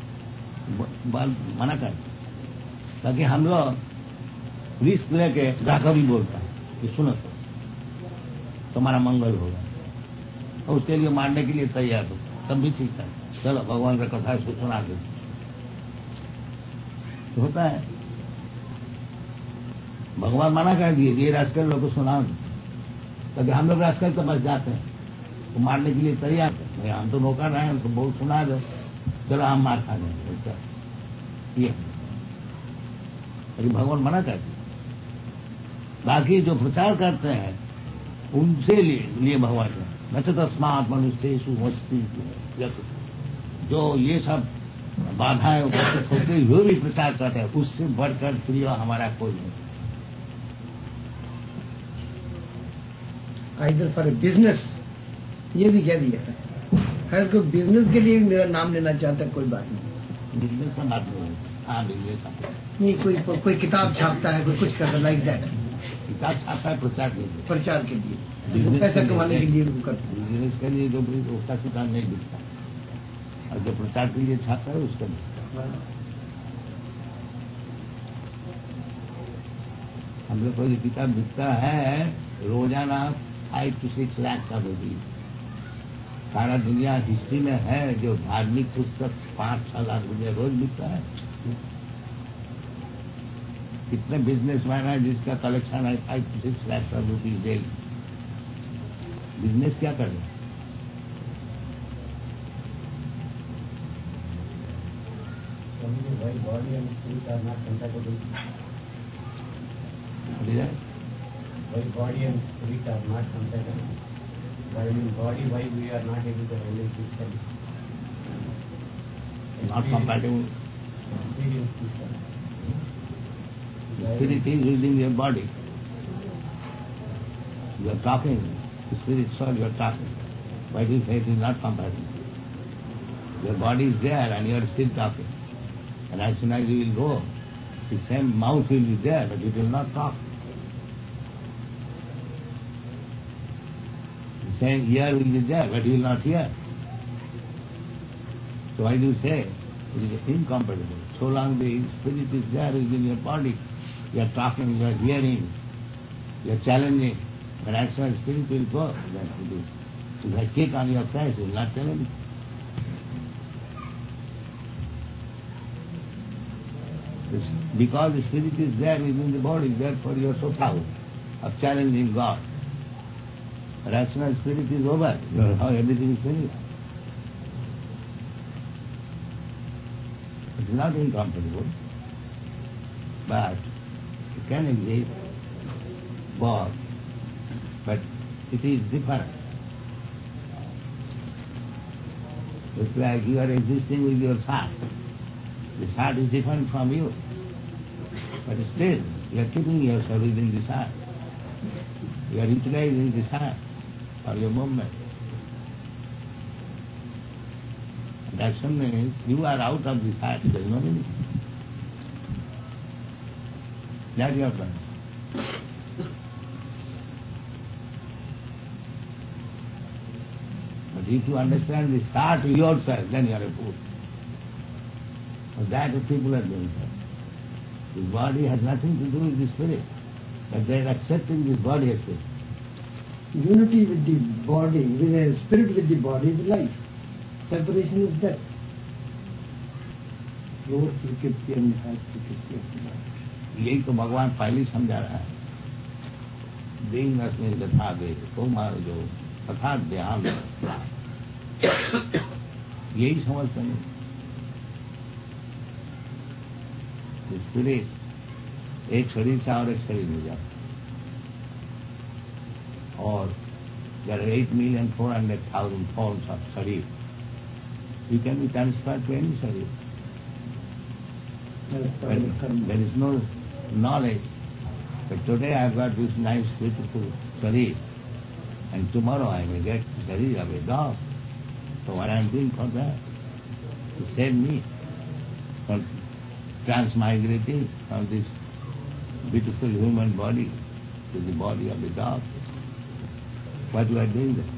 मना कर, ताकि हम लोग रिस्क लेके जाकर भी बोलता है कि सुनो तुम्हारा मंगल होगा, और उसके लिए मारने के लिए तैयार हो, तब भी ठीक है, चलो भगवान का कथा इसको सुना दो, तो होता है। भगवान मना कर दिए ये रास्कल लोग को सुनाओ, ताकि हम लोग रास्कल तो बच जाते हैं, वो मारने के लिए तैयार है, हम तो मौका रहे हैं, उनको बहुत सुना दो, चलो हम मार खा देंगे, ये लेकिन भगवान मना कर दिए। बाकी जो प्रचार करते हैं उनसे लिए भगवान है, न तो तस्मात् मनुष्येषु मस्ति, जो ये सब बाधाएं उपस्थित होते हुए भी प्रचार करते हैं, उससे बढ़कर प्रिय हमारा कोई नहीं। आइदर फॉर ए बिजनेस, ये भी कह दिया है, हर कोई बिजनेस के लिए मेरा नाम लेना चाहता है, कोई बात नहीं, बिजनेस का बात नहीं, हाँ बिजनेस नहीं, कोई किताब छापता है, कोई कुछ करता, लाइक दैट, किताब छापता है प्रचार के लिए, पैसा कमाने के लिए वो करता है। बिजनेस के लिए जो उसका किताब नहीं बिकता, और जो प्रचार के लिए छापता है उसका बिकता। हम लोग को जो किताब बिकता है रोजाना 5 to 6 लाख का होगी, सारा दुनिया हिस्ट्री में है जो धार्मिक पुस्तक 5-6 लाख रुपया रोज बिकता है। कितने बिजनेसमैन है जिसका कलेक्शन है 5 to 6 lakh rupees daily, business क्या कर रहे हैं? body and spirit are not compatible. Why body and spirit are not compatible? While in body, why we are not able to realize this self? Not compatible. Experience this self. Spirit is within your body. You are talking, spirit soul you are talking. Why do you say it is not compatible? Your body is there and you are still talking. And as soon as you will go, the same mouth will be there, but it will not talk. The same ear will be there, but you will not hear. So why do you say it is incompatible? So long the spirit is there within your body, you are talking, you are hearing, you are challenging, but as soon as spirit will go, then it is. If I kick on your face, you will not tell anything. Because the spirit is there within the body, therefore you are so proud of challenging God. But as soon as spirit is over, how everything is finished. It is not incompatible, but it can exist both, but it is different. It's like you are existing with your thought. The thought is different from you, but still you are keeping yourself within the thought. You are utilizing the thought for your movement. And as soon as you are out of the thought, there is no meaning. That's your plan. But if you understand the thought yourself, then you are a fool. So that the people are doing that. The body has nothing to do with the spirit, but they are accepting this body as spirit. Unity with the body, with the spirit with the body is life. Separation is death. Lord, प्रकृति अन्यथा प्रकृति अपना. यही तो भगवान पहले ही समझा रहा है. देंग अस्मिन् तथा दे, तुम्हारा जो तथा देहांत, यही समझते नहीं. स्पिरिट एक शरीर से और एक शरीर में जाता, और there are 8,400,000 forms of sharir. You can be transferred to any sharir. When there is no knowledge, but today I have got this nice, beautiful sharir, and tomorrow I may get the sharir of a dog. So what I am doing for that? To save me from transmigrating from this beautiful human body to the body of the dog. What you are doing there?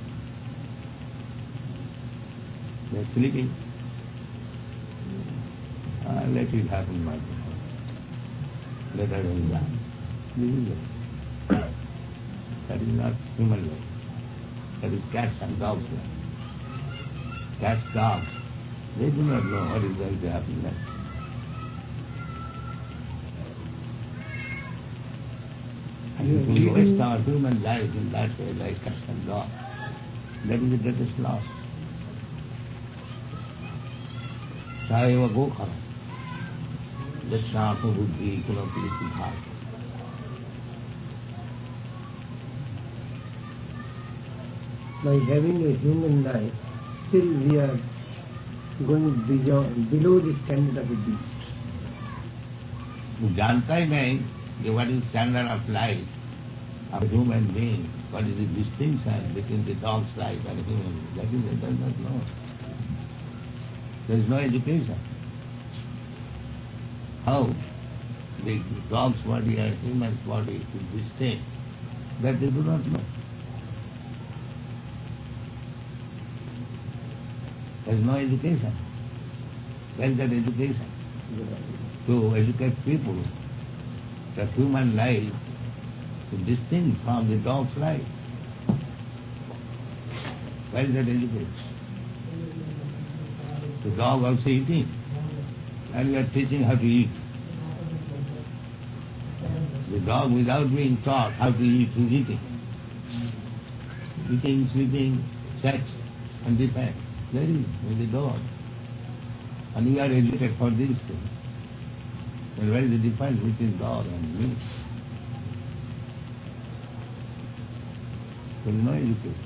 They are sleeping. Let it happen, my brother. Let us enjoy. This is life. That is not human life. That is cats and dogs life. Cats, dogs, they do not know what is going to happen next. And if we waste our human life in that way, like cats and dogs, that is the greatest loss. चाहे वह गो खाओ, दशाको बुद्धि कुलपी Siddharth. By having a human life, still we are going below the standard of a beast. वो जानता ही नहीं कि what is standard of life of a human being, what is the distinction between the dog's life and human life. That is, it does not know. There is no education. How the dog's body and human's body is distinct, that they do not know. There is no education. Where is that education? To educate people that human life is distinct from the dog's life. Where is that education? The dog also eating, and we are teaching how to eat. The dog, without being taught how to eat, is eating. Eating, sleeping, sex, and defense. There is with the dog. And we are educated for these things. Then where is the difference between dog and me? There is no education.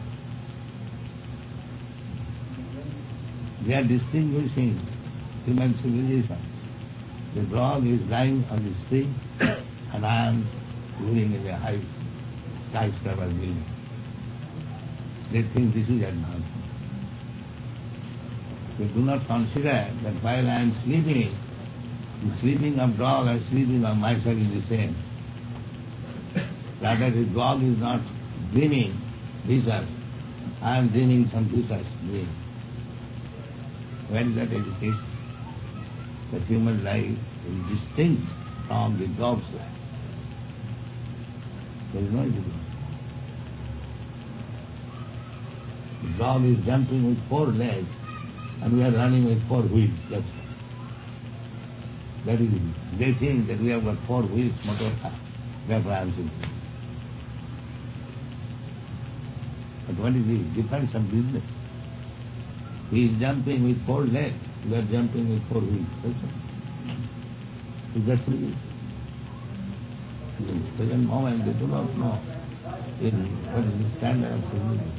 We are distinguishing human civilization. The dog is lying on the street and I am living in a high skyscraper building. They think this is advancement. They do not consider that while I am sleeping, the sleeping of dog and sleeping of myself is the same. Rather, the dog is not dreaming Jesus. I am dreaming some Jesus dream. Where is that education? The human life is distinct from the dog's life. There is no education. The dog is jumping with 4 legs and we are running with 4 wheels. That is it. They think that we have got 4 wheels, motor car. Therefore I am thinking. But what is the difference of business? He is jumping with 4 legs, we are jumping with 4 wheels. That's all. Is that true? In the present moment they do not know what is the standard of civilization.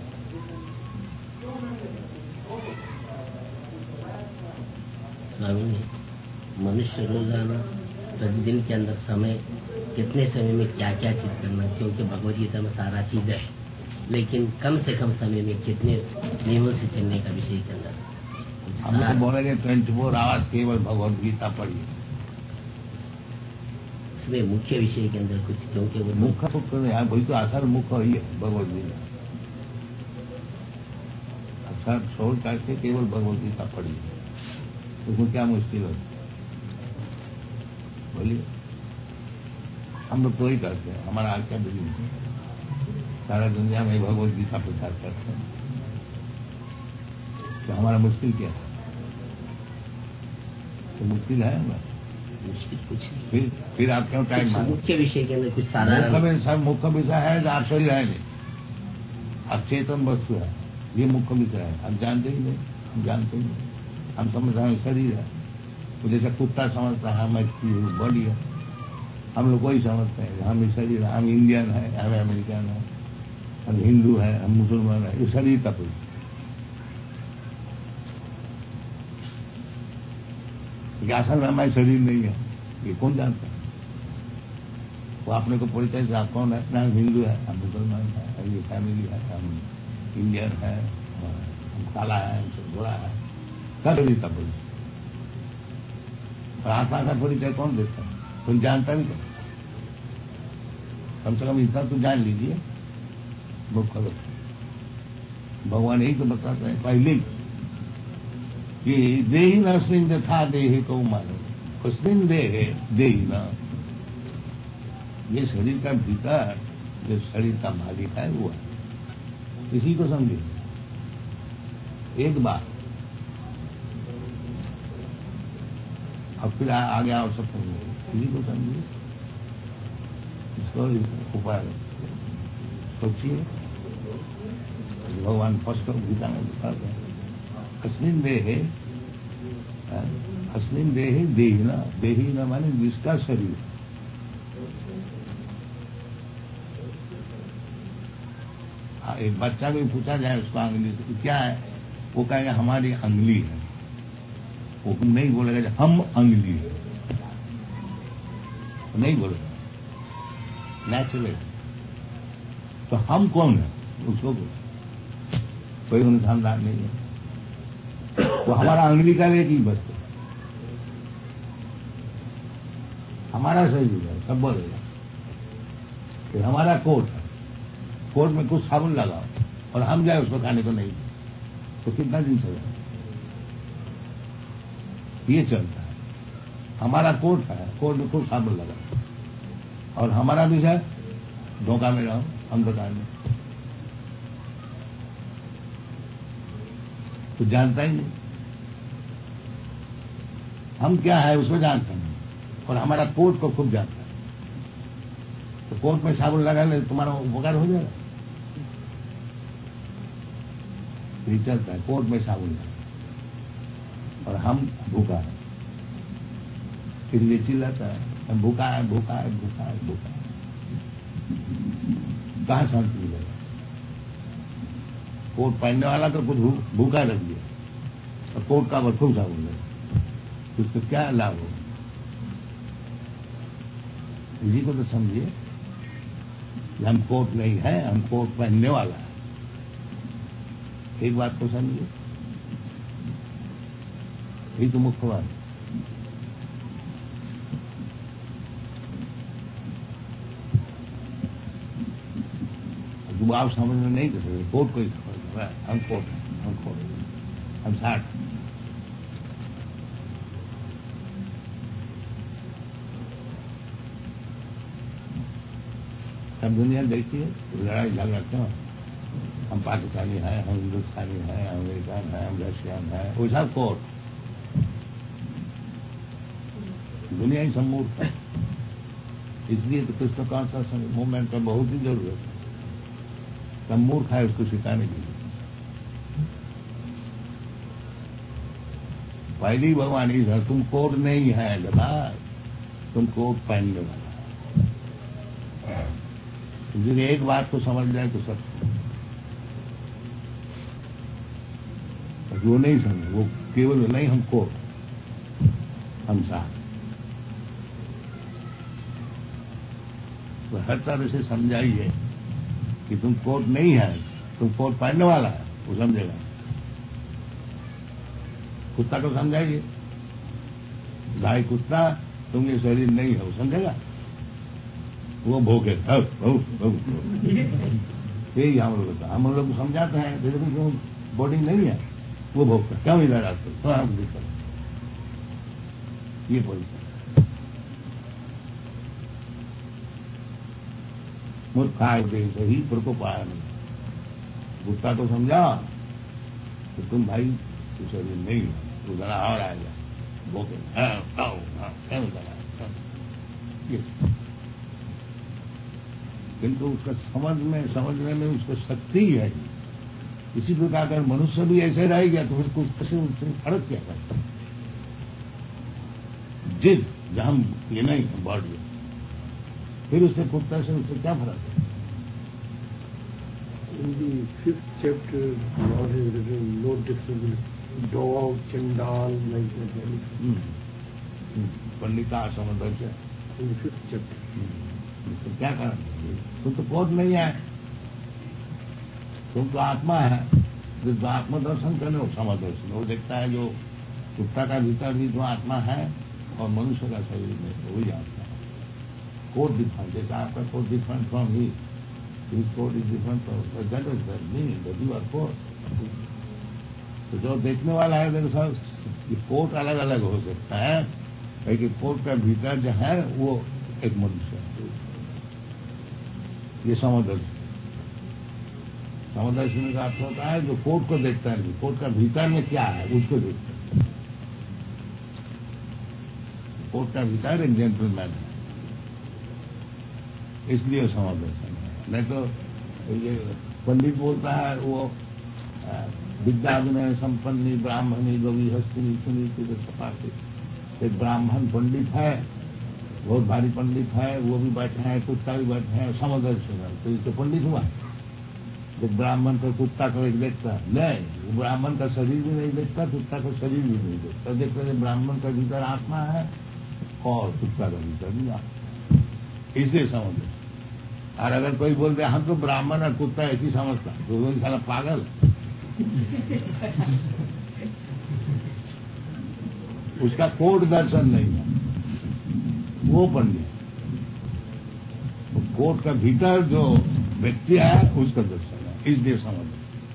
Swami ji, मनुष्य रोजाना प्रतिदिन के अंदर समय, कितने समय में क्या क्या चीज करना, क्योंकि भगवद गीता में सारा चीज है, लेकिन कम से कम समय में कितने नियमों से चलने का विषय के अंदर हम तो बोलेंगे 24 आवर्स केवल भगवद गीता पढ़िए. इसमें मुख्य विषय के अंदर कुछ, क्योंकि वो मुख्य यहाँ वही तो असल मुख्य ही है भगवद गीता. अच्छा छोड़ करके केवल भगवद गीता पढ़िए, उसमें क्या मुश्किल है? बोलिए. हम लोग तो ही करते हैं, हमारा आज क्या बिजनेस है? सारा दुनिया में भगवद गीता प्रचार करते हैं. तो हमारा मुश्किल क्या है? तो मुश्किल है हमारा. मुश्किल कुछ नहीं. फिर आप क्यों टाइम मांगो? मुख्य विषय के अंदर कुछ साधारण मुख्य विषय है जो आप शरीर है नहीं, आप चेतन वस्तु है, ये मुख्य विषय है. आप जानते ही नहीं, हम जानते ही नहीं. हम समझते हैं शरीर है, तो जैसे कुत्ता समझता है हमारी बॉडी है, हम लोग वही समझते हैं हम शरीर है. हम इंडियन है, हम अमेरिकन है, हम हिंदू है, हम मुसलमान है. ये शरीर का कोई कि असल में हमारा शरीर नहीं है, ये कौन जानता है? वो अपने को परिचय से आप कौन है? ना हिंदू है, हम मुसलमान है, ये फैमिली है, हम इंडियन है, हम काला है, हम गोरा है, सब शरीर का परिचय। और आत्मा का परिचय कौन देता है? कोई जानता भी नहीं। कम से कम इतना तो जान लीजिए, मुख्य भगवान यही तो बताते हैं पहले कि देही नस्मिन यथा देहे को मानो, कस्मिन देहे देही न, ये शरीर का भीतर जो शरीर का मालिक है वो है। इसी को समझिए। एक बार अब फिर आगे और सब समझिए, इसी को समझिए, इसको उपाय सोचिए। भगवान फर्स्ट गीता में बताते हैं अस्मिन देहे, अस्मिन देहे देहिना, देहिना माने जिसका शरीर। एक बच्चा भी पूछा जाए उसको अंगली से क्या है, वो कहेगा हमारी अंगली है, वो नहीं बोलेगा हम अंगली है, नहीं बोलेगा नेचुरल। तो हम कौन है उसको कोई अनुसंधान नहीं है। वो हमारा अंगली का एक ही बस हमारा शरीर है, सब बोलेगा कि हमारा कोट है, कोट में कुछ साबुन लगाओ और हम जाए उसको खाने को नहीं, तो कितना दिन चलेगा? ये चलता है। हमारा कोट है, कोट में कुछ साबुन लगाओ और हमारा विषय धोखा में रहो, अंधकार में, तो जानता ही नहीं हम क्या है, उसको जानता नहीं। और हमारा कोट को खुद जानता है। तो कोट में साबुन लगा ले, तुम्हारा उपकार हो जाएगा? ये चलता है, कोट में साबुन लगा और हम भूखा है, इसलिए चिल्लाता है हम भूखा है, भूखा है, भूखा है, भूखा है। कहां शांति मिलेगा? कोट पहनने वाला तो कुछ भूखा रख दिया और कोट का खूब साबुन लगा, उसको क्या लाभ हो? इसी को तो समझिए कि हम कोट नहीं है, हम कोट पहनने वाला है। एक बात तो समझिए, यही तो मुख्य बात है। जो आप समझ में नहीं कर सकते, कोट को ही समझ रहा है, हम कोट हैं, हम कोट हैं, हम साठ। सब दुनिया देखिए लड़ाई झगड़ा क्यों? हम पाकिस्तानी हैं, हम हिंदुस्तानी हैं, अमेरिकन हैं, हम रशियन हैं, वो सब कोट। दुनिया ही सम्मूर्त है। इसलिए तो कृष्ण कॉन्शियसनेस मूवमेंट का बहुत ही जरूरत है। सब मूर्ख है उसको सिखाने के लिए। पहली भगवान ही है, तुम कोट नहीं है गधा, तुम कोट पहनने वाला है। इसलिए एक बात को समझ जाए तो सब, वो नहीं समझे, वो केवल नहीं हम कोट, हम साथ। तो हर तरह से समझाइए कि तुम कोट नहीं है, तुम कोट पहनने वाला है, वो समझेगा। कुत्ता को समझाइए भाई कुत्ता तुम ये शरीर नहीं है, वो समझेगा, वो भोगे यही हम लोग होता। हम लोग समझाते हैं धीरे धीरे क्यों बॉडी नहीं है, वो भोगता क्यों इधर आते तो हम दिक्कत ये बोलते मूर्खा ही प्रकोपाया नहीं। कुत्ता को समझा तो तुम भाई तो शरीर नहीं है, वो जरा और आएगा भोगे क्यों इधर आए। किंतु उसका समझने में उसको शक्ति है। इसी प्रकार अगर मनुष्य भी ऐसे रह गया तो फिर कुछ उससे फर्क क्या करता है? जिद जहां ये नहीं है बॉडी, फिर उससे कुत्ता से उससे क्या फर्क है? In the 5th chapter, Lord has written no difference, dog, chandal, like that. पंडित का समदर्श है। In the 5th chapter. तो क्या कारण? तुम तो कोट नहीं है, तुम तो आत्मा है। जो आत्मदर्शन करने वो समदर्शन, वो देखता है जो कुत्ता का भीतर भी जो आत्मा है और मनुष्य का शरीर में वही आत्मा है। कोट डिफरेंट, जैसे आपका coat different from he, coat is different from that is meaning that you are coat. तो जो देखने वाला है देखो सर, ये कोट अलग अलग हो सकता है, लेकिन कोट का भीतर जो है वो एक मनुष्य है। ये समदर्शन, समदर्शन का अर्थ होता है जो कोट को देखता है, नहीं कोट का भीतर में क्या है उसको देखता है। कोट का भीतर एक जेंटलमैन है, इसलिए समदर्शन है। नहीं तो ये पंडित बोलता है वो विद्या विनय संपन्नी ब्राह्मणी गवी हस्तिनी सुनीति सपाटी। एक ब्राह्मण पंडित है, बहुत भारी पंडित है, वो भी बैठे हैं, कुत्ता भी बैठे हैं, समदर्शन है, तो इसको पंडित हुआ। जब ब्राह्मण का कुत्ता को एक देखता नहीं, वो ब्राह्मण का शरीर भी नहीं देखता, कुत्ता का शरीर भी नहीं देखता, देखते हैं ब्राह्मण का भीतर आत्मा है और कुत्ता का भीतर भी आत्मा, इसलिए समझ। और अगर कोई बोलते हम तो ब्राह्मण और कुत्ता ऐसी समझता, तो वो साला पागल। उसका कोट दर्शन नहीं है, वो पंडित। कोट का भीतर जो व्यक्ति है उसका दर्शन है, इसलिए समझ।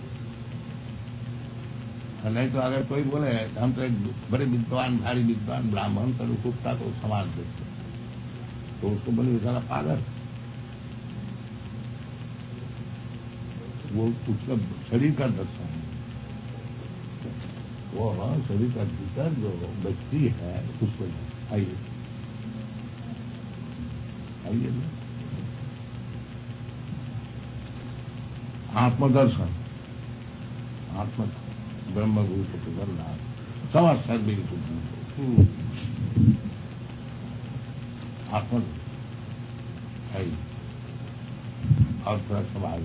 नहीं तो अगर कोई बोले हम तो एक बड़े विद्वान भारी विद्वान ब्राह्मण कर कुत्ता को समाज देखते, तो उसको बोले सारा पागल। वो उसका शरीर का दर्शन है, वो शरीर का भीतर जो व्यक्ति है उसको आइए आइए आत्मदर्शन, आत्म ब्रह्मभूत प्रबंधन समझ सर्वे आत्म है। और थोड़ा सवाल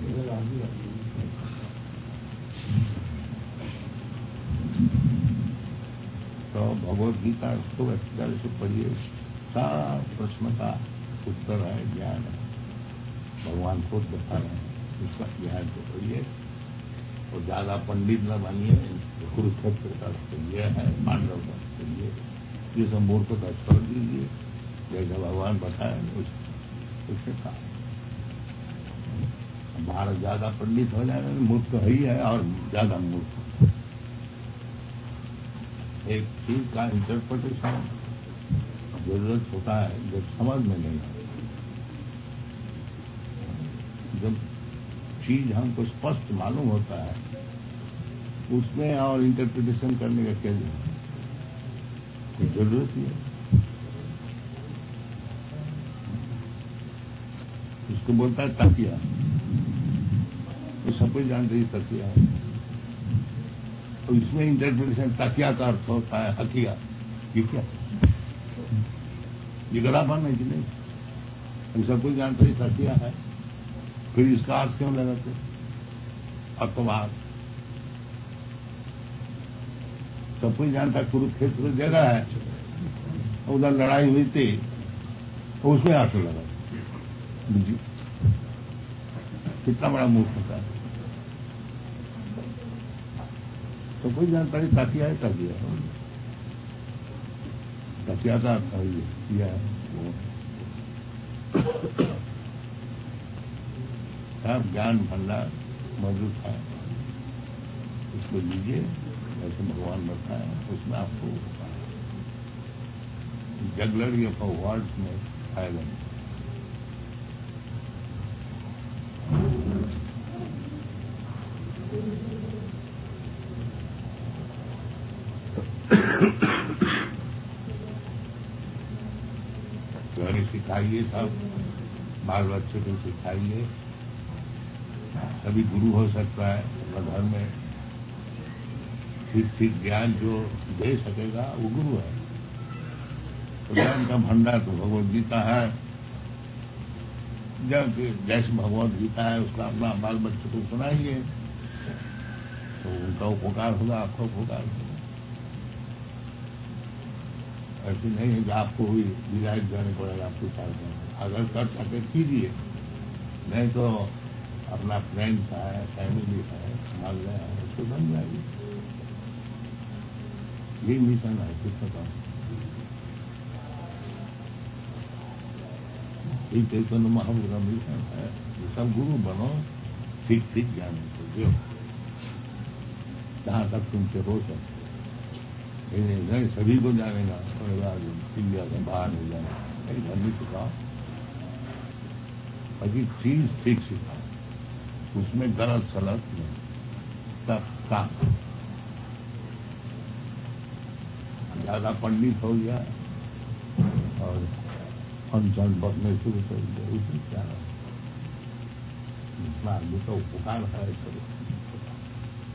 तो भगवद गीता खूब अच्छी तरह से पढ़िए, सारा प्रश्न का उत्तर है, ज्ञान है, भगवान खुद बता रहे हैं, उसका ज्ञान को पढ़िए। और ज्यादा पंडित न बनिए, कुरुक्षेत्र का ये है, पांडव का ये, ये सब मूर्खता छोड़ दीजिए, जैसा भगवान बताए उससे कहा। भारत ज्यादा पंडित हो जाएगा, मूर्ख तो ही है और ज्यादा मूर्ख। एक चीज का इंटरप्रिटेशन जरूरत होता है जब समझ में नहीं आता। जब चीज हमको स्पष्ट मालूम होता है उसमें और इंटरप्रिटेशन करने का क्या जरूरत ही है। उसको बोलता है तकिया, तो सब कुछ जानते ही तकिया है, तो इसमें इंटरप्रिटेशन तकिया का अर्थ होता है हकिया। ये क्या, ये गलापन है कि नहीं? हम सब कुछ जानते ही तकिया है, फिर इसका अर्थ क्यों लगाते? अर्थवाद सब कुछ जानता, कुरुक्षेत्र जगह है, उधर लड़ाई हुई थी, तो उसमें अर्थ लगा। कितना बड़ा मूर्ख होता है। तो कोई जानता है तकिया है, तकिया है, तकिया का अर्थ किया है वो सब ज्ञान भंडार मौजूद है, उसको लीजिए जैसे भगवान बताया, उसमें आपको जगलरी ऑफ वर्ड्स में फायदा नहीं। घर सिखाइए, सब बाल बच्चे को सिखाइए। सभी गुरु हो सकता है, घर में ठीक ठीक ज्ञान जो दे सकेगा वो गुरु है। तो ज्ञान का भंडार तो भगवद गीता है, जब जैसे भगवद गीता है उसका अपना बाल बच्चे को सुनाइए तो उनका उपकार होगा, आपका उपकार होगा। ऐसी नहीं है कि आपको भी डिजाइन करने पड़ेगा आपको चाहते हैं। अगर कर सके कीजिए, नहीं तो अपना फ्रेंड्स है, फैमिली है, मोहल्ले है, उसको बन जाएगी। ये मिशन है किसका काम। ये चैतन्य महाप्रभु का मिशन है कि सब गुरु बनो, ठीक ठीक ज्ञान को दो, जहां तक तुमसे हो सके। नहीं सभी को जानेगा, थोड़े बाद इंडिया से बाहर नहीं जाना, कहीं घर नहीं सिखाओ, बाकी चीज ठीक सिखाओ, उसमें गलत सलत नहीं, तब काम। ज्यादा पंडित हो गया और अनशन बकने शुरू कर दिया, उसमें क्या है? इतना आदमी का उपकार है करो।